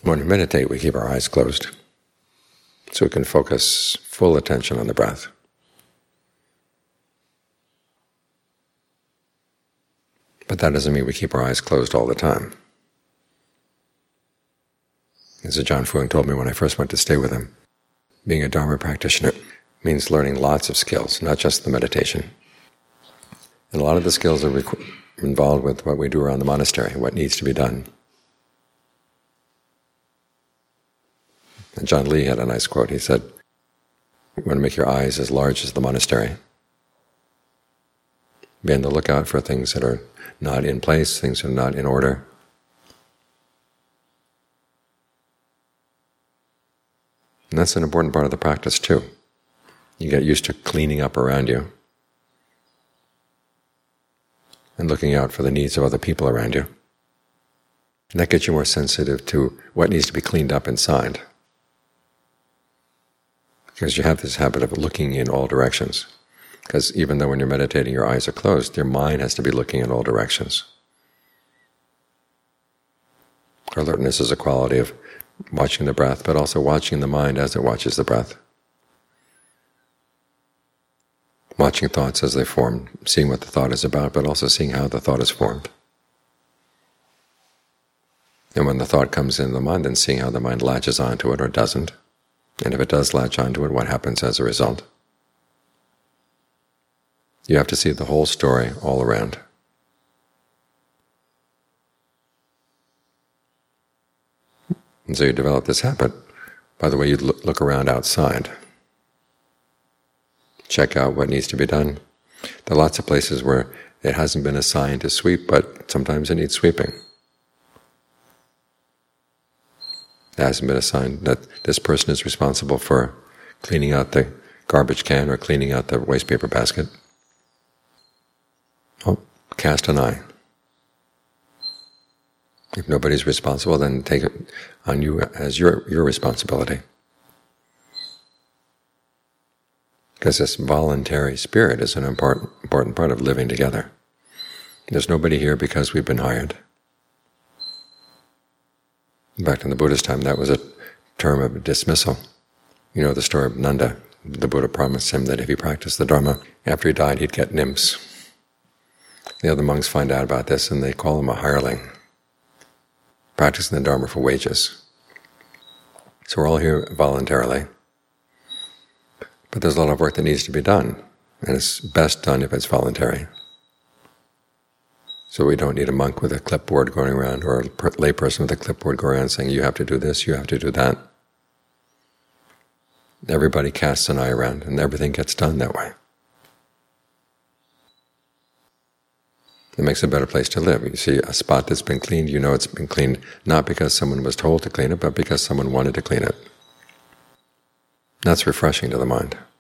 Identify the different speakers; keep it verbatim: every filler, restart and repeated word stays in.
Speaker 1: When we meditate, we keep our eyes closed so we can focus full attention on the breath. But that doesn't mean we keep our eyes closed all the time. As Ajaan Fuang told me when I first went to stay with him, being a Dharma practitioner means learning lots of skills, not just the meditation. And a lot of the skills are involved with what we do around the monastery, what needs to be done. And John Lee had a nice quote. He said, "You want to make your eyes as large as the monastery. Be on the lookout for things that are not in place, things that are not in order. And that's an important part of the practice too. You get used to cleaning up around you and looking out for the needs of other people around you. And that gets you more sensitive to what needs to be cleaned up inside. Because you have this habit of looking in all directions. Because even though when you're meditating your eyes are closed, your mind has to be looking in all directions. Alertness is a quality of watching the breath, but also watching the mind as it watches the breath. Watching thoughts as they form, seeing what the thought is about, but also seeing how the thought is formed. And when the thought comes into the mind, then seeing how the mind latches onto it or doesn't. And if it does latch onto it, what happens as a result. You have to see the whole story all around. And so you develop this habit. By the way, you look around outside. Check out what needs to be done. There are lots of places where it hasn't been assigned to sweep, but sometimes it needs sweeping. It hasn't been assigned that this person is responsible for cleaning out the garbage can or cleaning out the waste paper basket. Oh, cast an eye. If nobody's responsible, then take it on you as your, your responsibility. Because this voluntary spirit is an important, important part of living together. There's nobody here because we've been hired. In fact, in the Buddha's time, that was a term of dismissal. You know the story of Nanda. The Buddha promised him that if he practiced the Dharma, after he died he'd get nymphs. The other monks find out about this and they call him a hireling, practicing the Dharma for wages. So we're all here voluntarily. But there's a lot of work that needs to be done, and it's best done if it's voluntary. So we don't need a monk with a clipboard going around or a layperson with a clipboard going around saying, you have to do this, you have to do that. Everybody casts an eye around, and everything gets done that way. It makes a better place to live. You see a spot that's been cleaned, you know it's been cleaned not because someone was told to clean it, but because someone wanted to clean it. That's refreshing to the mind.